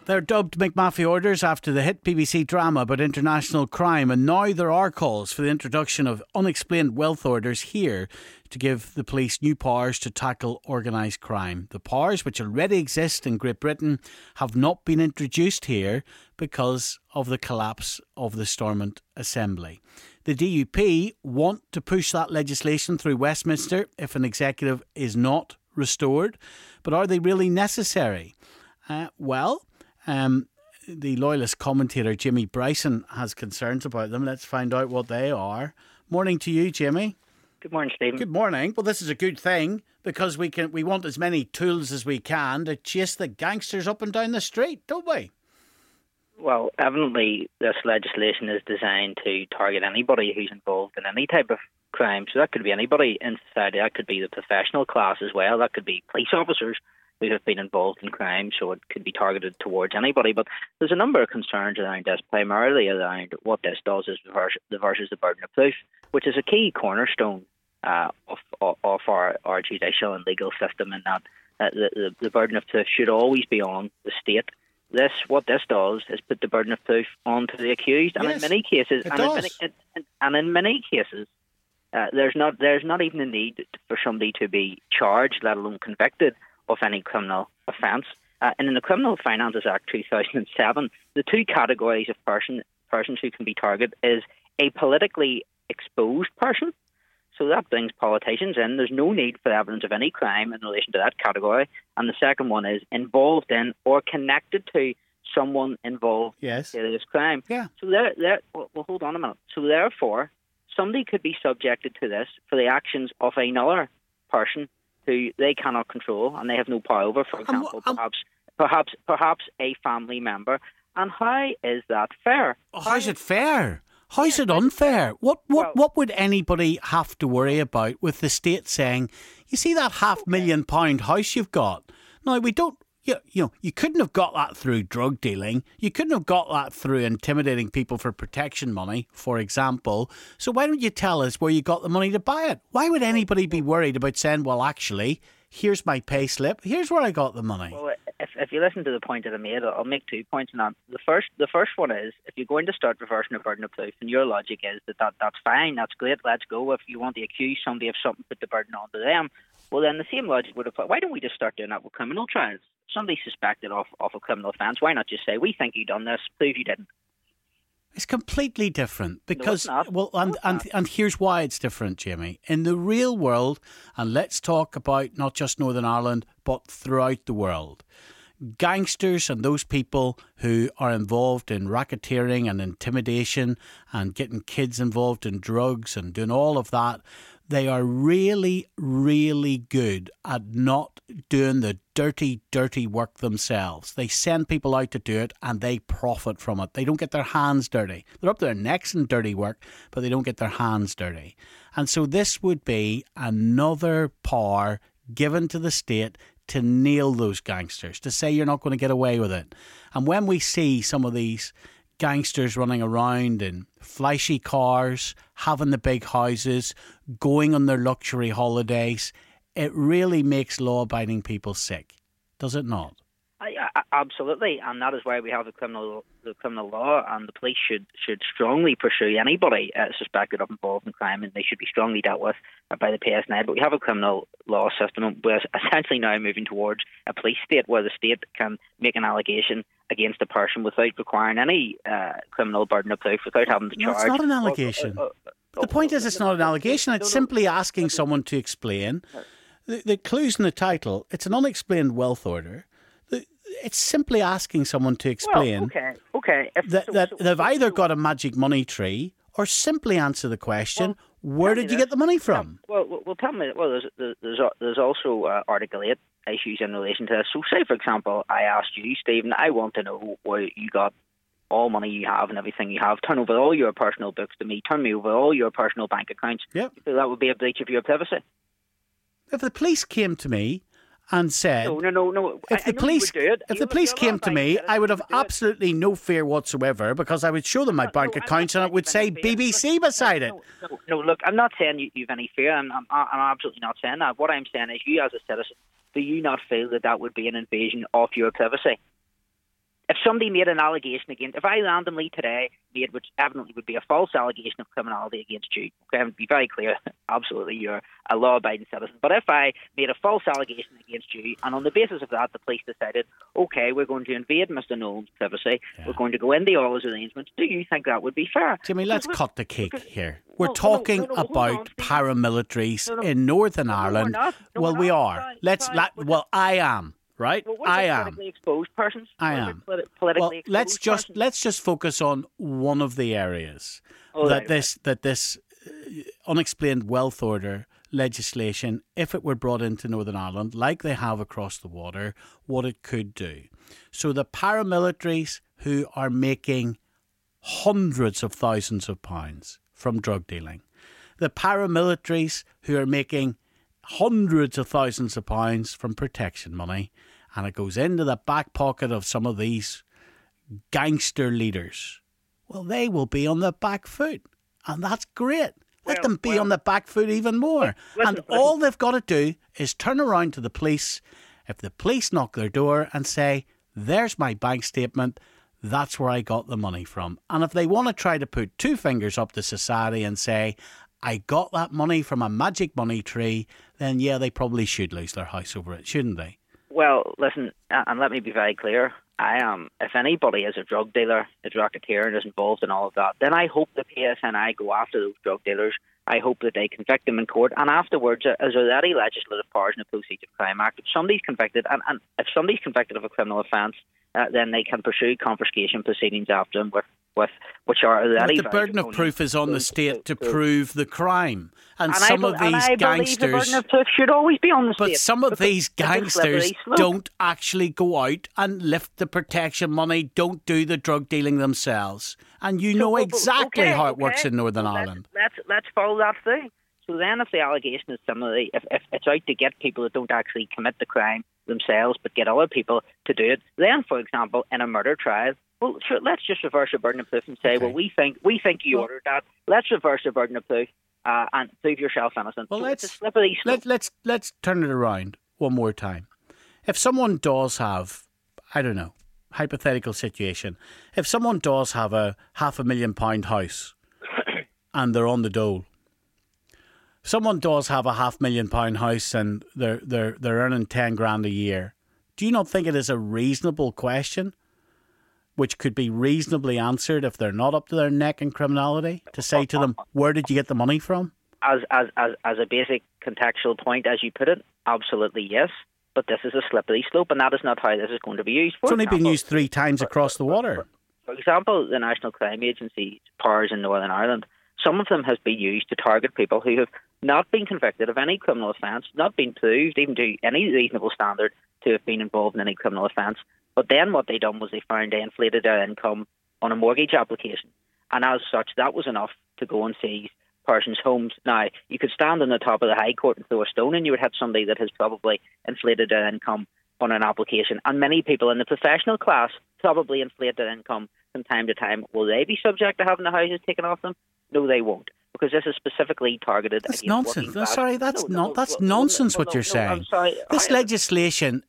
They're dubbed McMafia orders after the hit BBC drama about international crime, and now there are calls for the introduction of unexplained wealth orders here to give the police new powers to tackle organised crime. The powers, which already exist in Great Britain, have not been introduced here because of the collapse of the Stormont Assembly. The DUP want to push that legislation through Westminster if an executive is not restored, but are they really necessary? The Loyalist commentator Jimmy Bryson has concerns about them. Let's find out what they are. Morning to you, Jimmy. Good morning, Stephen. Good morning. Well, this is a good thing because we want as many tools as we can to chase the gangsters up and down the street, don't we? Well, evidently this legislation is designed to target anybody who's involved in any type of crime. So that could be anybody in society. That could be the professional class as well. That could be police officers who have been involved in crime, so it could be targeted towards anybody. But there's a number of concerns around this, primarily around what this does is reverses the burden of proof, which is a key cornerstone of our judicial and legal system, in that the burden of proof should always be on the state. What this does is put the burden of proof onto the accused, and yes, in many cases, in many cases, there's not even a need for somebody to be charged, let alone convicted, of any criminal offence. And in the Criminal Finances Act 2007, the two categories of persons who can be targeted is a politically exposed person. So that brings politicians in. There's no need for evidence of any crime in relation to that category. And the second one is involved in or connected to someone involved in this crime. Yeah. So well, hold on a minute. So therefore, somebody could be subjected to this for the actions of another person who they cannot control and they have no power over. For example, perhaps a family member. And how is that fair? How's it fair? How's it unfair? What would anybody have to worry about with the state saying, you see that £500,000 house you've got? No, we don't. You couldn't have got that through drug dealing. You couldn't have got that through intimidating people for protection money, for example. So why don't you tell us where you got the money to buy it? Why would anybody be worried about saying, well, actually, here's my pay slip, here's where I got the money? Well, if you listen to the point that I made, I'll make 2 points on that. The first one is, if you're going to start reversing the burden of proof, and your logic is that's fine, that's great, let's go. If you want to accuse somebody of something, put the burden onto them. Well, then the same logic would apply. Why don't we just start doing that with criminal trials? Somebody suspected of a criminal offence, why not just say, we think you done this, prove you didn't? It's completely different because, no, it's not. And here's why it's different, Jamie. In the real world, and let's talk about not just Northern Ireland, but throughout the world, gangsters and those people who are involved in racketeering and intimidation and getting kids involved in drugs and doing all of that, they are really, really good at not doing the dirty, dirty work themselves. They send people out to do it and they profit from it. They don't get their hands dirty. They're up to their necks in dirty work, but they don't get their hands dirty. And so this would be another power given to the state to nail those gangsters, to say you're not going to get away with it. And when we see some of these gangsters running around in flashy cars, having the big houses, going on their luxury holidays, it really makes law-abiding people sick, does it not? Absolutely, and that is why we have the criminal law, and the police should strongly pursue anybody suspected of involved in crime, and they should be strongly dealt with by the PSNI. But we have a criminal law system, and we're essentially now moving towards a police state where the state can make an allegation against a person without requiring any criminal burden of proof, without having to charge. No, it's not an allegation. The point is, it's not an allegation. It's simply asking someone to explain. The clue's in the title. It's an unexplained wealth order. It's simply asking someone to explain that they've either got a magic money tree or simply answer the question, where did you get the money from? Well, tell me. Well, there's also Article 8 issues in relation to this. So say, for example, I asked you, Stephen, I want to know where you got all money you have and everything you have. Turn over all your personal books to me. Turn me over all your personal bank accounts. Yep. You feel that would be a breach of your privacy? If the police came to me and said, No. If the police came to me, I would have absolutely no fear whatsoever, because I would show them my bank accounts and it would say BBC beside it. No, look, I'm not saying you've any fear. I'm absolutely not saying that. What I'm saying is, you as a citizen, do you not feel that would be an invasion of your privacy? if somebody made an allegation if I randomly today made, which evidently would be a false allegation of criminality against you, okay, and be very clear, absolutely, you're a law-abiding citizen, but if I made a false allegation against you, and on the basis of that, the police decided, okay, we're going to invade Mr. Nolan's privacy, we're going to go into all his arrangements, do you think that would be fair? Jimmy, let's cut the cake here. We're talking about paramilitaries in Northern Ireland. We are. I am. Right, I am. Politically exposed persons. I am. Politically let's just focus on one of the areas that this unexplained wealth order legislation, if it were brought into Northern Ireland, like they have across the water, what it could do. So the paramilitaries who are making hundreds of thousands of pounds from drug dealing, the paramilitaries who are making hundreds of thousands of pounds from protection money, and it goes into the back pocket of some of these gangster leaders, well, they will be on the back foot, and that's great. Let them be on the back foot even more. All they've got to do is turn around to the police. If the police knock their door and say, there's my bank statement, that's where I got the money from. And if they want to try to put two fingers up to society and say, I got that money from a magic money tree, then yeah, they probably should lose their house over it, shouldn't they? Well, listen, and let me be very clear. If anybody is a drug dealer, a racketeer, and is involved in all of that, then I hope the PSNI go after those drug dealers. I hope that they convict them in court, and afterwards, as already legislative powers in the Proceeds of Crime Act, if somebody's convicted, and if somebody's convicted of a criminal offence, then they can pursue confiscation proceedings after them which are already. But the burden of proof is on the state to prove the crime, and some of these gangsters. The burden of proof should always be on the state. But some of these gangsters don't actually go out and lift the protection money, don't do the drug dealing themselves, and you know exactly how it works in Northern Ireland. Let's follow that through. So then, if the allegation is similarly, if it's out to get people that don't actually commit the crime themselves, but get other people to do it, then, for example, in a murder trial, well, sure, let's just reverse the burden of proof and say, well, we think you ordered that. Let's reverse the burden of proof and prove yourself innocent. Well, so let's turn it around one more time. If someone does have, I don't know, hypothetical situation, if someone does have a £500,000 house and they're on the dole, someone does have a £500,000 house and they're earning 10 grand a year, do you not think it is a reasonable question, which could be reasonably answered if they're not up to their neck in criminality, to say to them, where did you get the money from? As a basic contextual point, as you put it, absolutely yes. But this is a slippery slope, and that is not how this is going to be used. It's only been used 3 times across the water. For example, the National Crime Agency's powers in Northern Ireland, some of them has been used to target people who have not been convicted of any criminal offence, not been proved, even to any reasonable standard, to have been involved in any criminal offence. But then what they done was they found they inflated their income on a mortgage application. And as such, that was enough to go and seize persons' homes. Now, you could stand on the top of the High Court and throw a stone and you would have somebody that has probably inflated their income on an application. And many people in the professional class probably inflate their income from time to time. Will they be subject to having the houses taken off them? No, they won't. Because this is specifically targeted against nonsense. That's nonsense what you're saying. This legislation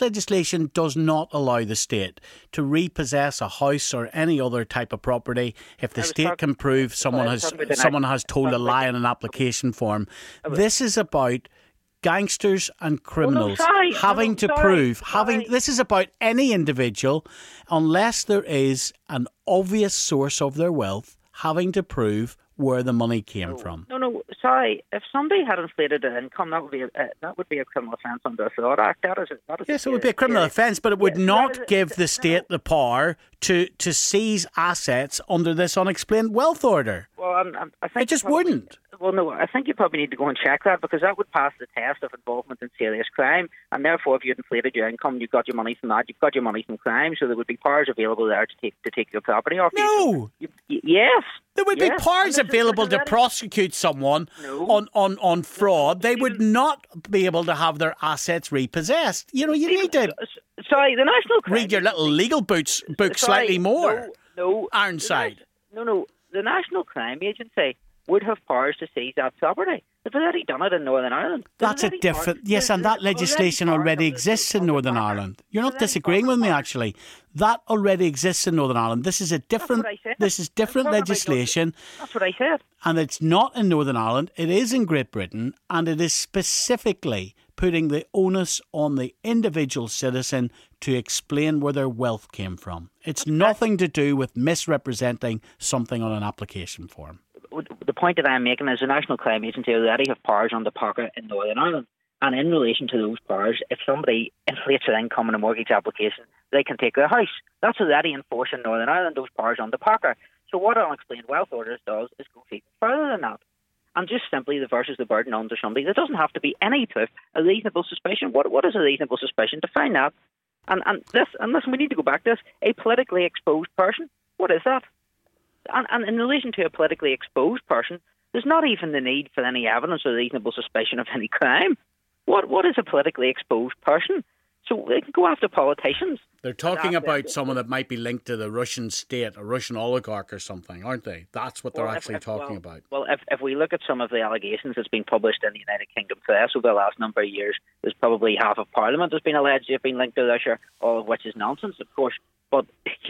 does not allow the state to repossess a house or any other type of property if the state can prove someone has told a lie in an application form. This is about gangsters and criminals having to prove. This is about any individual, unless there is an obvious source of their wealth, having to prove where the money came from. No, sorry. If somebody had inflated their income, that would be a criminal offence under the Fraud Act. Yes, it would be a criminal offence, but it would not give the state the power to seize assets under this unexplained wealth order. Well, I think it just wouldn't. Well, no, I think you probably need to go and check that, because that would pass the test of involvement in serious crime. And therefore, if you had inflated your income, you've got your money from that, you've got your money from crime, so there would be powers available there to take your property off you. No! Yes! There would be powers available to prosecute someone on fraud. They would not be able to have their assets repossessed. You need to... Sorry, the National Crime... Read your little legal book slightly more. No. Ironside. No. The National Crime Agency would have powers to seize that property. They've already done it in Northern Ireland. That's a different... Yes, and that legislation already exists in Northern Ireland. You're not disagreeing with me, actually. That already exists in Northern Ireland. This is a different... This is different legislation. That's what I said. And it's not in Northern Ireland. It is in Great Britain, and it is specifically putting the onus on the individual citizen to explain where their wealth came from. It's nothing to do with misrepresenting something on an application form. The point that I'm making is the National Crime Agency already have powers on the pocket in Northern Ireland. And in relation to those powers, if somebody inflates their income in a mortgage application, they can take their house. That's already enforced in Northern Ireland, those powers on the pocket. So what unexplained wealth orders does is go further than that. And just simply reverses the burden onto somebody. There doesn't have to be any proof, a reasonable suspicion. What is a reasonable suspicion? Define that. And listen, we need to go back to this. A politically exposed person, what is that? And in relation to a politically exposed person, there's not even the need for any evidence or reasonable suspicion of any crime. What is a politically exposed person? So they can go after politicians. They're talking about someone that might be linked to the Russian state, a Russian oligarch or something, aren't they? That's what they're actually talking about. Well, if we look at some of the allegations that's been published in the United Kingdom press over the last number of years, there's probably half of Parliament has been alleged to have been linked to Russia, all of which is nonsense, of course. But,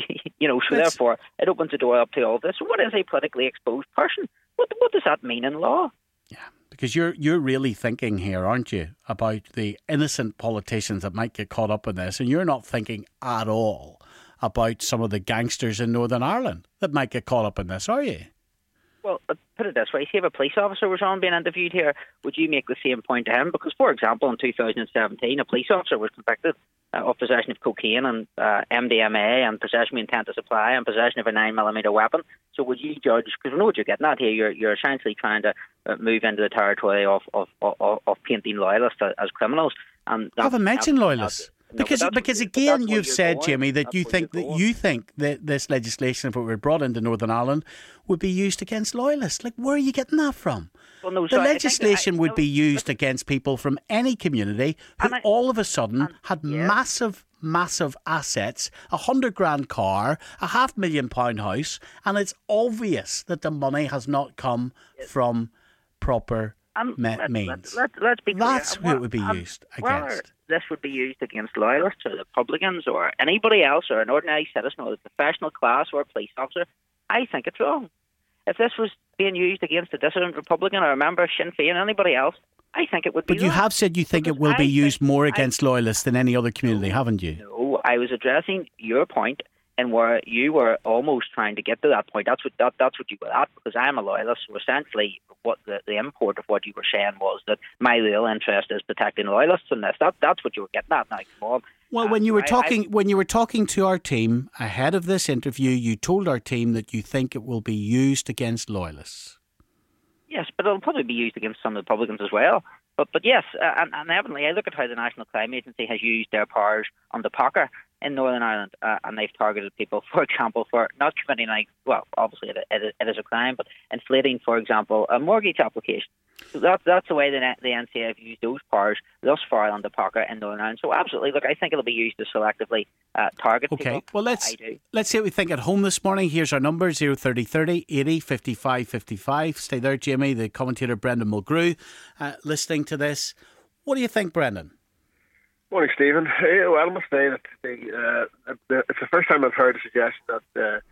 therefore, it opens the door up to all this. So what is a politically exposed person? What does that mean in law? Yeah, because you're really thinking here, aren't you, about the innocent politicians that might get caught up in this, and you're not thinking at all about some of the gangsters in Northern Ireland that might get caught up in this, are you? Well, put it this way, see if a police officer was on being interviewed here, would you make the same point to him? Because, for example, in 2017, a police officer was convicted of possession of cocaine and MDMA and possession with intent to supply and possession of a 9mm weapon. So would you judge, because we know what you're getting at here, you're essentially trying to move into the territory of painting loyalists as criminals. And I haven't mentioned loyalists. Because again, you've said, Jamie, that you think that this legislation, if it were brought into Northern Ireland, would be used against loyalists. Like, where are you getting that from? Well, no, the legislation would be used against people from any community who all of a sudden had massive assets, $100,000 car, a £500,000 house, and it's obvious that the money has not come from proper means. Let's be clear. That's who it would be used against. This would be used against loyalists or Republicans or anybody else or an ordinary citizen or a professional class or a police officer, I think it's wrong. If this was being used against a dissident Republican or a member of Sinn Féin or anybody else, I think it would be wrong. But you have said you think it will be used more against loyalists than any other community, haven't you? No, I was addressing your point and where you were almost trying to get to that point. That's what you were at, because I'm a loyalist. So essentially, what the import of what you were saying was that my real interest is protecting loyalists in this. That's what you were getting at. Now, come on. Well, when you were talking to our team ahead of this interview, you told our team that you think it will be used against loyalists. Yes, but it'll probably be used against some Republicans as well. But yes, and evidently, I look at how the National Crime Agency has used their powers on the pocket in Northern Ireland, and they've targeted people, for example, for not committing, obviously it is a crime, but inflating, for example, a mortgage application. So that's the way the NCA have used those powers thus far on the pocket in Northern Ireland. So absolutely, look, I think it'll be used to selectively target people. Okay, well, let's see what we think at home this morning. Here's our number, 03030 80 55 55. Stay there, Jamie, the commentator Brendan Mulgrew, listening to this. What do you think, Brendan? Morning, Stephen. Well, I must say that it's the first time I've heard a suggestion that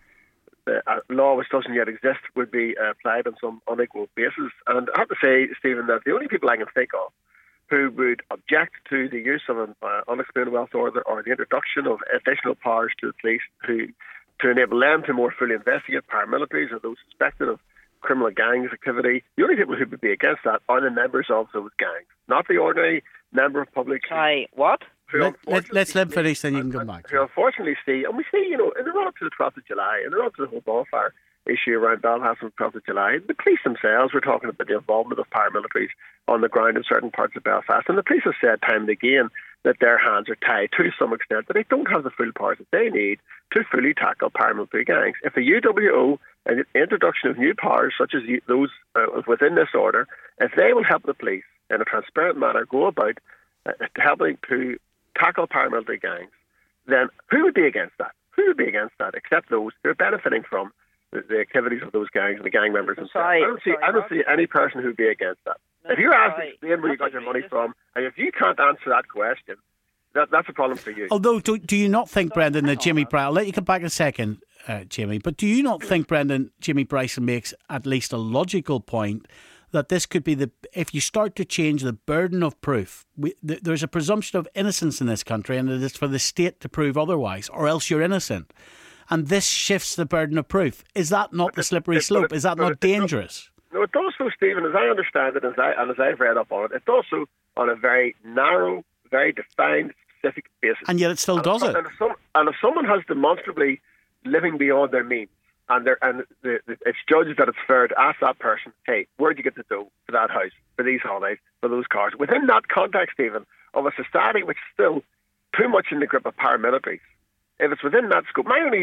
a law which doesn't yet exist would be applied on some unequal basis. And I have to say, Stephen, that the only people I can think of who would object to the use of an unexplained wealth order or the introduction of additional powers to the police to enable them to more fully investigate paramilitaries or those suspected of criminal gangs activity, the only people who would be against that are the members of those gangs, not the ordinary member of public. What? Let's let him finish, then you can come back. Who unfortunately see, and we see, in the run up to the 12th of July, in the run up to the whole bonfire issue around Belfast on the 12th of July, the police themselves were talking about the involvement of paramilitaries on the ground in certain parts of Belfast, and the police have said time and again that their hands are tied to some extent, that they don't have the full powers that they need to fully tackle paramilitary gangs. If the UWO and the introduction of new powers such as those within this order, if they will help the police in a transparent manner go about helping to tackle paramilitary gangs, then who would be against that? Who would be against that except those who are benefiting from the activities of those gangs and the gang members themselves. Sorry, I don't see any person who'd be against that. No, if you ask to sorry, explain where you got your money from, and if you can't answer that question, that's a problem for you. Although, do you not think, Brendan, that Jimmy Bryson... I'll let you come back in a second, Jimmy, but do you not think, Brendan, Jimmy Bryson makes at least a logical point that this could be if you start to change the burden of proof, there's a presumption of innocence in this country, and it is for the state to prove otherwise, or else you're innocent. And this shifts the burden of proof. Is that not the slippery slope? Is that not dangerous? No, it does so, Stephen, as I understand it, as I've read up on it, it does so on a very narrow, very defined, specific basis. And yet it still does it. And if someone has demonstrably living beyond their means, and it's judged that it's fair to ask that person, hey, where'd you get the dough for that house, for these holidays, for those cars? Within that context, Stephen, of a society which is still too much in the grip of paramilitaries, if it's within that scope, my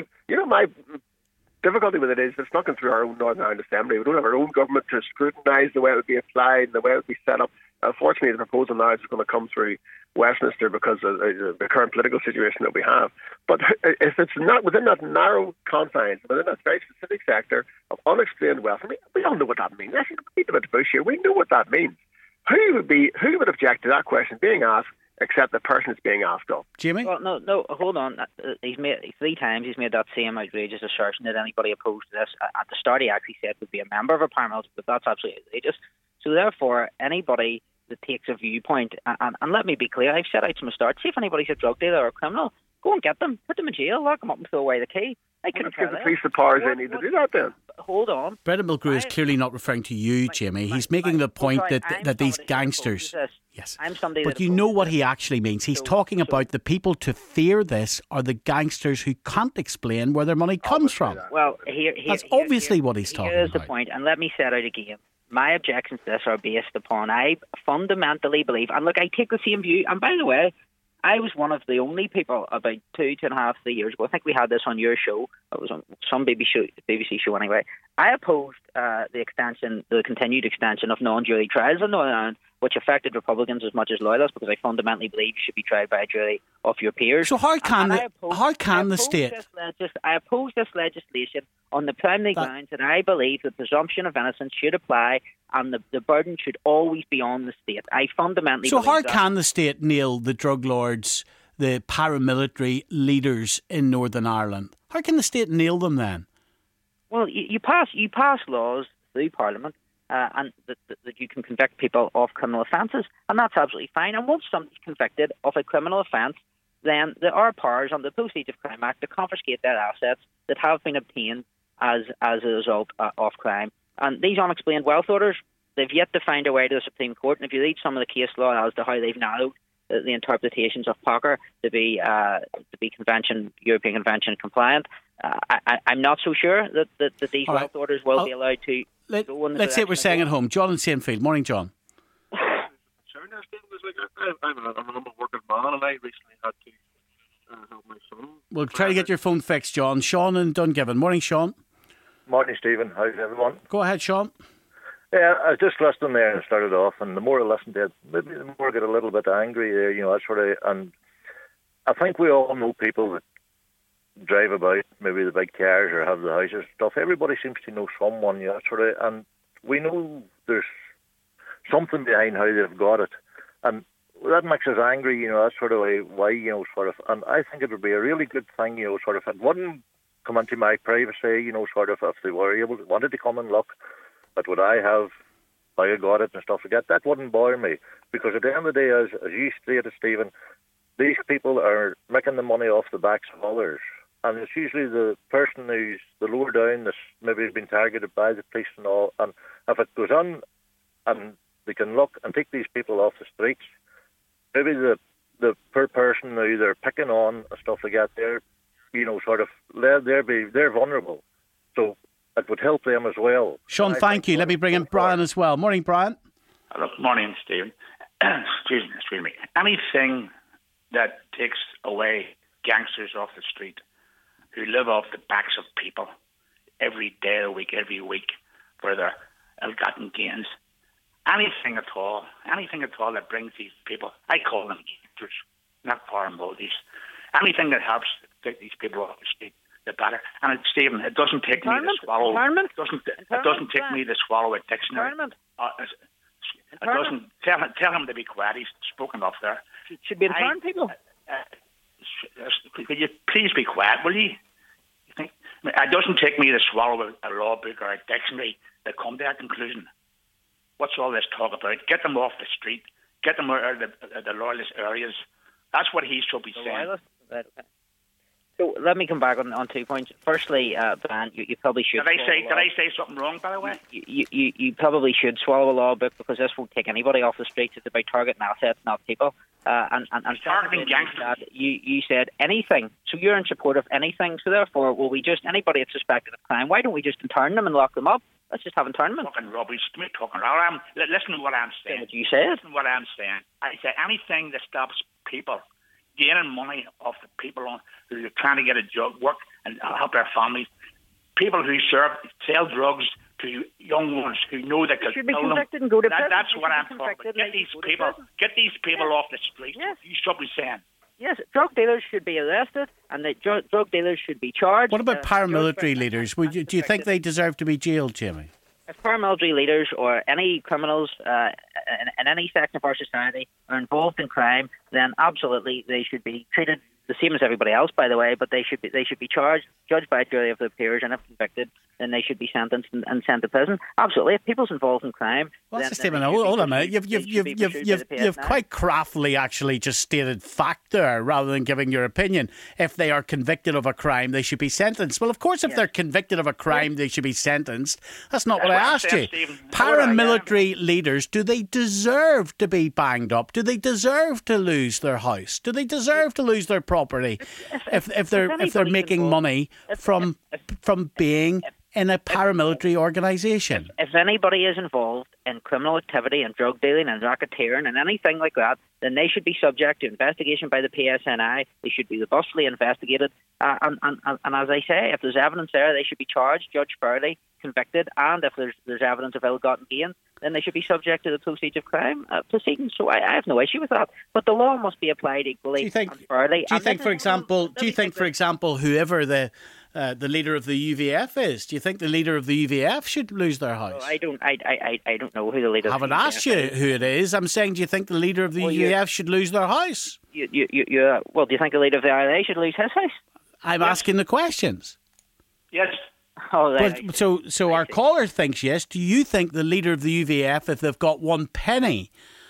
difficulty with it is it's not going through our own Northern Ireland Assembly. We don't have our own government to scrutinise the way it would be applied, the way it would be set up. Unfortunately, the proposal now is going to come through Westminster because of the current political situation that we have. But if it's not within that narrow confines, within that very specific sector of unexplained wealth, I mean, we all know what that means. Actually, beat about the bush here. We know what that means. Who would object to that question being asked, except the person it's being asked of? Jimmy? Well, no, hold on. He's made 3 times. He's made that same outrageous assertion that anybody opposed to this. At the start, he actually said would be a member of a paramilitary, but that's absolutely outrageous. So therefore, anybody that takes a viewpoint, and let me be clear, I've set out from the start, see if anybody's a drug dealer or a criminal, go and get them, put them in jail, lock them up and throw away the key. I couldn't give the police the powers they need to do that then. Hold on. Brendan Mulgrew is clearly not referring to you, Jimmy. He's making the point that these gangsters... Yes, but you know what he actually means. He's talking about the people to fear this are the gangsters who can't explain where their money comes from. Well, that's obviously what he's talking about. Here's the point, and let me set out again. My objections to this are based upon I fundamentally believe, and look, I take the same view, and by the way, I was one of the only people about 2.5, 3 years ago. I think we had this on your show. It was on some BBC show anyway. I opposed the continued extension of non-jury trials in Northern Ireland, which affected Republicans as much as loyalists, because I fundamentally believe you should be tried by a jury of your peers. So how can the state? I oppose this legislation on the primary grounds that I believe the presumption of innocence should apply, and the burden should always be on the state. I fundamentally believe how can the state nail the drug lords, the paramilitary leaders in Northern Ireland? How can the state nail them then? Well, you pass laws through Parliament, and that you can convict people of criminal offences, and that's absolutely fine. And once somebody's convicted of a criminal offence, then there are powers under the Proceeds of Crime Act to confiscate their assets that have been obtained as a result of crime. And these unexplained wealth orders, they've yet to find a way to the Supreme Court. And if you read some of the case law as to how they've narrowed the interpretations of POCR to be European Convention compliant, I'm not so sure that these wealth orders will be allowed to. Let's see what we're saying at home. John in Saintfield. Morning, John. I'm a working man, and I recently had to help my son. We'll try to get your phone fixed, John. Sean in Dungiven. Morning, Sean. Morning, Stephen. How's everyone? Go ahead, Sean. Yeah, I was just listening there and started off, and the more I listened to it, maybe the more I get a little bit angry there, and I think we all know people that drive about, maybe the big cars or have the houses and stuff. Everybody seems to know someone, and we know there's something behind how they've got it, and that makes us angry, that's sort of why, and I think it would be a really good thing, it wouldn't come into my privacy, if they were wanted to come and look at what I have, how I got it and stuff like that wouldn't bother me, because at the end of the day, as you stated, Stephen, these people are making the money off the backs of others, and it's usually the person who's the lower down that's maybe has been targeted by the police and all, and if it goes on and they can look and take these people off the streets, maybe the poor person who they're picking on and stuff like that, they're they're vulnerable, so it would help them as well. Sean, thank you. Let me bring in Brian as well. Morning, Brian. Hello. Morning, Stephen. Excuse me. Anything that takes away gangsters off the street who live off the backs of people every day of the week, every week, for their ill-gotten gains, anything at all that brings these people, I call them gangsters, not foreign bodies, anything that helps take these people off the street, the better. And Stephen, it doesn't take me to swallow. It doesn't take me to swallow a dictionary. It doesn't. Tell him to be quiet. He's spoken up there. Should be interned people. Could you please be quiet, will you? Think it doesn't take me to swallow a law book or a dictionary to come to that conclusion. What's all this talk about? Get them off the street. Get them out of the loyalist areas. That's what he should be saying. Right. So let me come back on 2 points. Firstly, Brian, you probably should. Did I say something wrong, by the way? You probably should swallow a law book, because this won't take anybody off the streets. It's about targeting assets, not people. And targeting gangsters. You said anything. So you're in support of anything. So therefore, will we just, anybody that's suspected of crime, why don't we just intern them and lock them up? Let's just have internment. Talking rubbish. Listen to what I'm saying. What you said. Listen to what I'm saying. I say anything that stops people gaining money off the people who are trying to get a job, work, and help their families. People who sell drugs to young ones who know they could should be kill convicted them. And go to prison. That's what I'm talking about. Get these people off the street. Yes. You should be saying. Yes, drug dealers should be arrested, and the drug dealers should be charged. What about paramilitary leaders? Do you think they deserve to be jailed, Jamie? If paramilitary leaders or any criminals in any section of our society are involved in crime, then absolutely they should be treated the same as everybody else, by the way, but they should be charged, judged by a jury of their peers, and if convicted, then they should be sentenced and sent to prison. Absolutely, if people's involved in crime, well, that's the statement. Hold on a minute. You've quite craftily actually just stated fact there, rather than giving your opinion. If they are convicted of a crime, they should be sentenced. Well, of course, if they're convicted of a crime, they should be sentenced. That's not what I asked you. Paramilitary leaders, do they deserve to be banged up? Do they deserve to lose their house? Do they deserve to lose their property if they're making money from being in a paramilitary organisation? If anybody is involved in criminal activity and drug dealing and racketeering and anything like that, then they should be subject to investigation by the PSNI. They should be robustly investigated. And as I say, if there's evidence there, they should be charged, judged fairly, convicted, and if there's evidence of ill-gotten gain, then they should be subject to the proceeds of crime proceedings. So I have no issue with that. But the law must be applied equally and fairly. Do you think, for example, whoever the leader of the UVF is, do you think the leader of the UVF should lose their house? Well, I don't know who the leader. I haven't asked you who it is. I'm saying, do you think the leader of the UVF should lose their house? Do you think the leader of the IRA should lose his house? I'm asking the questions. Yes. Oh, right. But, so our caller thinks yes. Do you think the leader of the UVF, if they've got one penny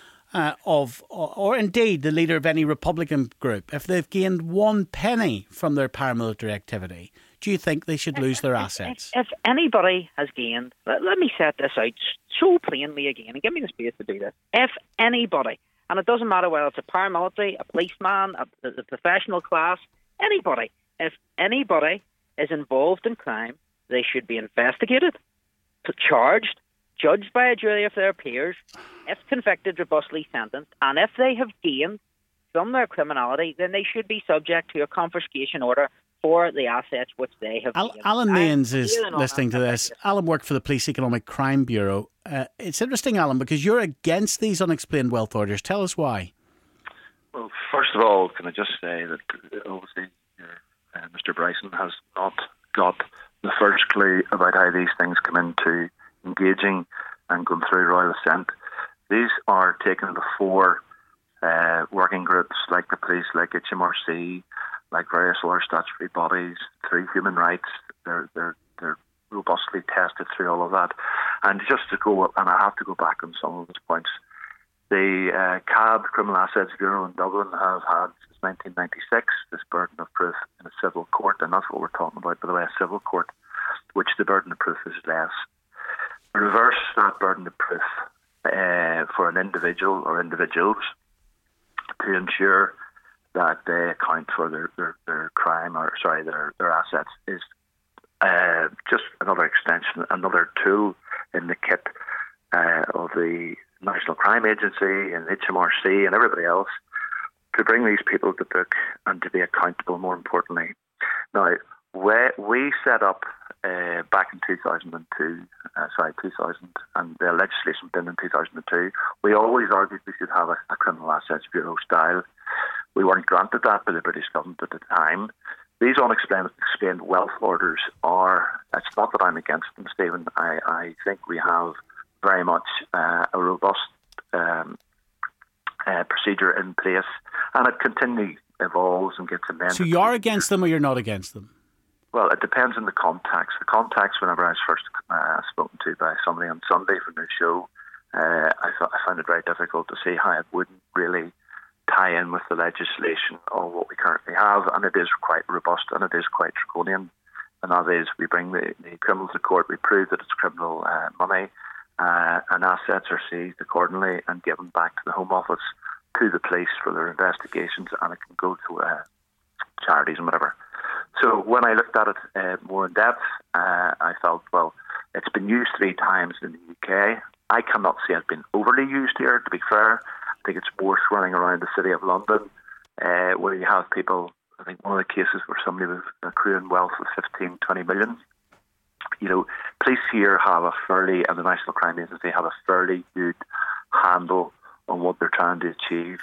or indeed the leader of any Republican group, if they've gained one penny from their paramilitary activity, do you think they should lose their assets? If anybody has gained, let me set this out so plainly again, and give me the space to do this. If anybody, and it doesn't matter whether it's a paramilitary, a policeman, the professional class, anybody, if anybody is involved in crime, they should be investigated, charged, judged by a jury of their peers, if convicted, robustly sentenced, and if they have gained from their criminality, then they should be subject to a confiscation order for the assets which they have gained. Alan Mains is listening to this. Alan worked for the Police Economic Crime Bureau. It's interesting, Alan, because you're against these unexplained wealth orders. Tell us why. Well, first of all, can I just say that obviously Mr. Bryson has not got the first clue about how these things come into engaging and going through royal assent. These are taken before working groups like the police, like HMRC, like various other statutory bodies, through human rights. They're robustly tested through all of that. And just to go, and I have to go back on some of those points, the CAB, Criminal Assets Bureau in Dublin, have had since 1996 this burden of proof in a civil court, and that's what we're talking about, by the way, a civil court, which the burden of proof is less. Reverse that burden of proof for an individual or individuals to ensure that they account for their crime or their assets is just another extension, another tool in the kit of the National Crime Agency and HMRC and everybody else to bring these people to book and to be accountable, more importantly. Now, we set up back in 2000, and the legislation been in 2002. We always argued we should have a Criminal Assets Bureau style. We weren't granted that by the British government at the time. these unexplained wealth orders are, it's not that I'm against them, Stephen. I think we have very much a robust procedure in place, and it continually evolves and gets amended. So you are against them or you're not against them? Well, it depends on the context. The context, whenever I was first spoken to by somebody on Sunday from their show, I found it very difficult to see how it wouldn't really tie in with the legislation of what we currently have, and it is quite robust and it is quite draconian. And that is, we bring the criminal to court, we prove that it's criminal money, and assets are seized accordingly and given back to the Home Office, to the police for their investigations, and it can go to charities and whatever. So when I looked at it more in depth, I felt, well, it's been used 3 times in the UK. I cannot say it's been overly used here, to be fair. I think it's more swirling around the City of London, where you have people, I think one of the cases where somebody was accruing wealth of 15, 20 million. You know, police here have and the National Crime Agency have a fairly good handle on what they're trying to achieve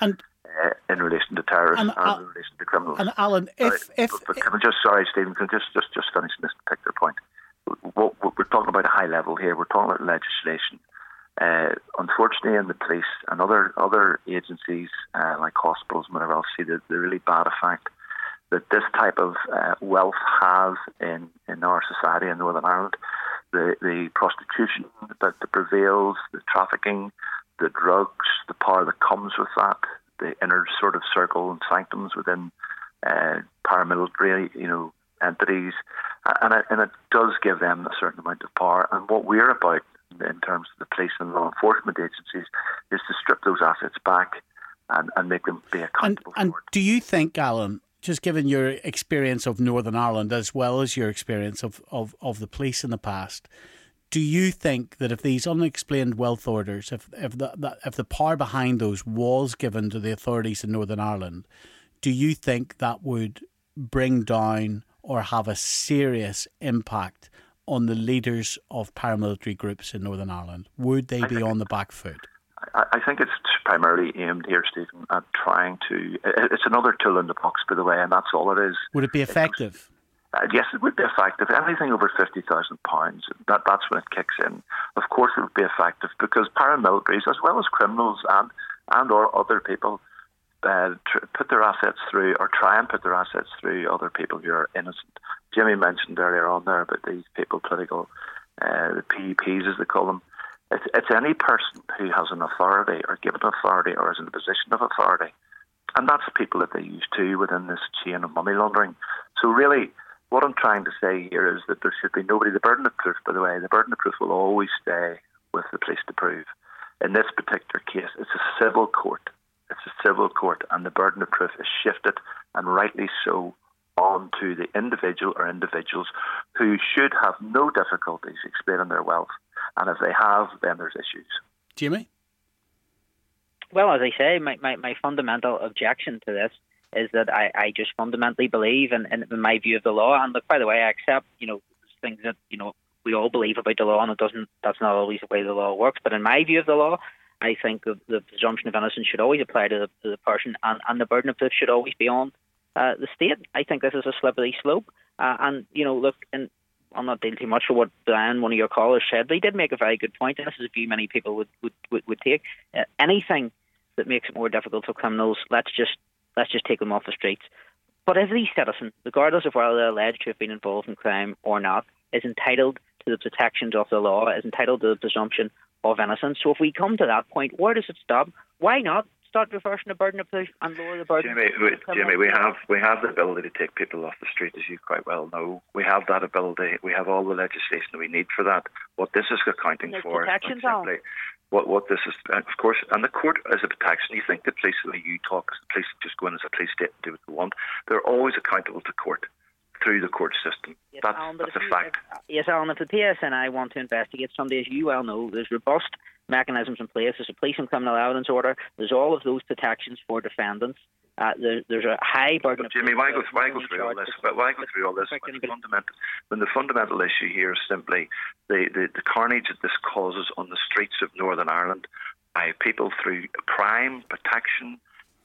in relation to terrorism and in relation to criminals. And Alan, but can I sorry, Stephen, can I just finish this particular point? We're talking about a high level here. We're talking about legislation. Unfortunately, in the police and other agencies like hospitals and whatever else, see the really bad effect that this type of wealth has in our society in Northern Ireland. The prostitution that prevails, the trafficking, the drugs, the power that comes with that, the inner sort of circle and sanctums within paramilitary, entities, and it does give them a certain amount of power. And what we're about in terms of the police and law enforcement agencies is to strip those assets back and make them be accountable. And do you think, Alan, just given your experience of Northern Ireland as well as your experience of the police in the past, do you think that if these unexplained wealth orders, if the power behind those was given to the authorities in Northern Ireland, do you think that would bring down or have a serious impact on the leaders of paramilitary groups in Northern Ireland? Would they be on the back foot? I think it's primarily aimed here, Stephen, at trying to... It's another tool in the box, by the way, and that's all it is. Would it be effective? Yes, it would be effective. Anything over £50,000, that's when it kicks in. Of course it would be effective because paramilitaries, as well as criminals and or other people, put their assets through or try and put their assets through other people who are innocent. Jimmy mentioned earlier on there about these people, political, the PEPs as they call them. It's any person who has an authority or given authority or is in a position of authority. And that's people that they use too within this chain of money laundering. So really, what I'm trying to say here is that there should be nobody. The burden of proof, by the way, the burden of proof will always stay with the police to prove. In this particular case, it's a civil court. It's a civil court, and the burden of proof is shifted, and rightly so, on to the individual or individuals who should have no difficulties explaining their wealth. And if they have, then there's issues. Jimmy? Well, as I say, my fundamental objection to this is that I just fundamentally believe in my view of the law. And look, by the way, I accept, things that, we all believe about the law, and that's not always the way the law works. But in my view of the law, I think the presumption of innocence should always apply to the person, and the burden of proof should always be on the state. I think this is a slippery slope. Look, and I'll not deal too much for what Brian, one of your callers, said, but he did make a very good point, and this is a view many people would take. Anything that makes it more difficult for criminals, let's just take them off the streets. But every citizen, regardless of whether they're alleged to have been involved in crime or not, is entitled to the protections of the law, is entitled to the presumption of innocence. So if we come to that point, where does it stop? Why not start reversing the burden of proof and lower the burden? Jimmy, we have the ability to take people off the street, as you quite well know. We have that ability. We have all the legislation we need for that. What this is accounting for, simply, what this is, of course, and the court is a protection. You think the police, the way you talk, the police just go in as a police state and do what they want. They're always accountable to court through the court system. Yes, that's a fact. Yes, Alan, if the PSNI want to investigate somebody, as you well know, there's robust mechanisms in place. There's a police and criminal evidence order. There's all of those protections for defendants. There's a high burden. But Jimmy, why go through all this? Why go through all this when the fundamental issue here is simply the carnage that this causes on the streets of Northern Ireland by people through crime, protection,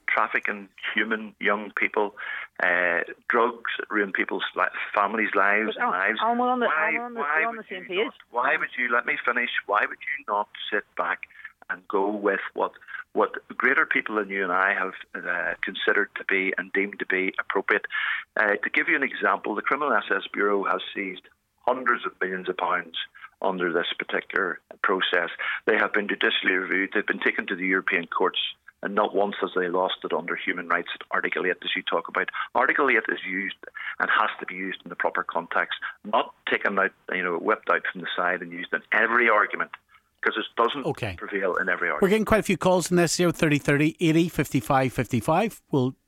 trafficking human young people, drugs that ruin people's families' lives. But we're on the same page. Why would you, let me finish, why would you not sit back and go with what greater people than you and I have considered to be and deemed to be appropriate? To give you an example, the Criminal Assets Bureau has seized hundreds of millions of pounds under this particular process. They have been judicially reviewed. They've been taken to the European courts, and not once has they lost it under human rights. Article 8, as you talk about. Article 8 is used and has to be used in the proper context, not taken out, whipped out from the side and used in every argument, because it doesn't prevail in every argument. We're getting quite a few calls in this 03030 80 55 55. We'll